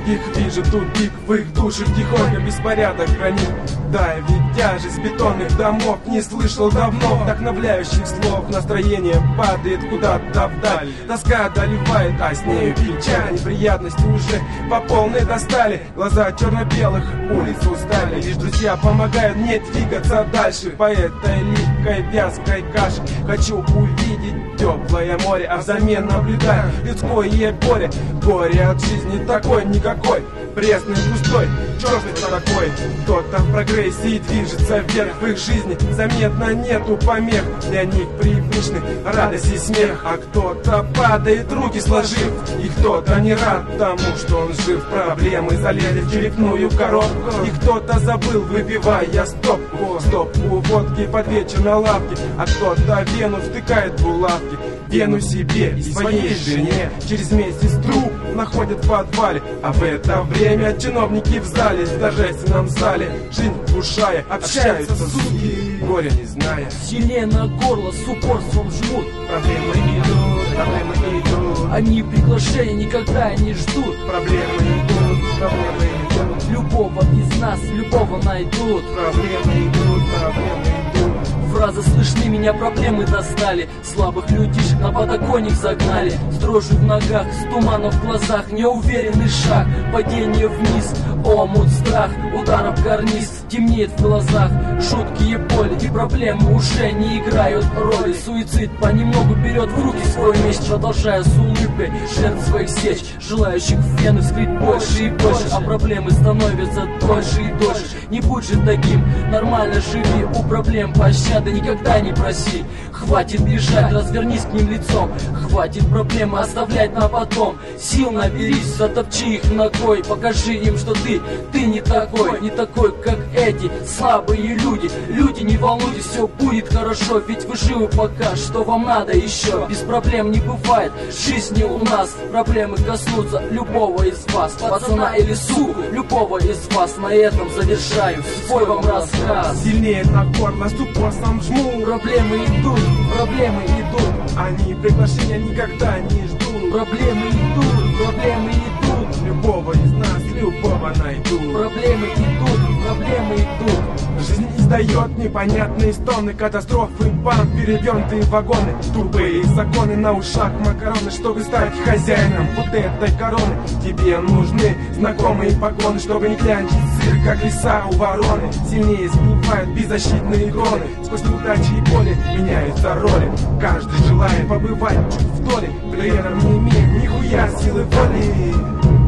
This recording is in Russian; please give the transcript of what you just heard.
многих вижу тупик, в их душах тихонько беспорядок хранит. Да, ведь тяжесть бетонных домов не слышал давно вдохновляющих слов. Настроение падает куда-то вдаль, тоска одолевает, а с нею печаль. Неприятности уже по полной достали, глаза черно-белых улиц устали. Лишь друзья помогают мне двигаться дальше по этой липкой вязкой каше. Хочу увидеть теплое море, а взамен наблюдаю людское горе. Горе от жизни такой никакой, пресный, пустой, черный такой. Кто-то в прогрессии движется вверх, в их жизни заметно нету помех. Для них привычны радость и смех, а кто-то падает, руки сложив. И кто-то не рад тому, что он жив. Проблемы залезли в черепную коробку, и кто-то забыл, выпивая стопку водки под вечер на лавке. А кто-то вену втыкает в булавки, вену себе и своей жене. Через месяц труп находят в подвале, а в это время чиновники в зале, в торжественном зале, жизнь вкушая, общаются суки, горя не зная. Сильнее на горло с упорством жмут. Проблемы идут, они приглашения никогда не ждут. Проблемы идут. Любого из нас, любого найдут. Проблемы идут. Фразы слышны, меня проблемы достали. Слабых людишек на подоконник загнали. С дрожью в ногах, с туманом в глазах, неуверенный шаг, падение вниз, омут, страх, ударом карниз, темнеет в глазах, жуткие боли и проблемы уже не играют роли. Суицид понемногу берет в руки свой меч, продолжая с улыбкой жертв своих сечь, желающих в вены вскрыть больше и больше, а проблемы становятся дольше и дольше. Не будь же таким, нормально живи, у проблем пощады никогда не проси. Хватит бежать, развернись к ним лицом. Хватит проблемы оставлять на потом. Сил наберись, затопчи их ногой. Покажи им, что ты не такой, как эти слабые люди. Люди, не волнуйтесь, все будет хорошо, ведь вы живы пока, что вам надо еще. Без проблем не бывает в жизни у нас. Проблемы коснутся любого из вас, пацана или суку, любого из вас. На этом завершаю свой вам рассказ. Сильнее на горло с упорством жму. Проблемы идут, они приглашения никогда не ждут. Проблемы идут, любого из нас, любого найдут. Проблемы идут. Жизнь издает непонятные стоны, катастрофы, бам, перевернутые вагоны, тупые законы, на ушах макароны. Чтобы стать хозяином вот этой короны, тебе нужны знакомые погоны. Чтобы не клянчить сыр, как лиса у вороны. Сильнее сбивают беззащитные кроны. Сквозь неудачи и боли меняются роли. Каждый желает побывать чуть в доле, при этом не имеет нихуя силы воли.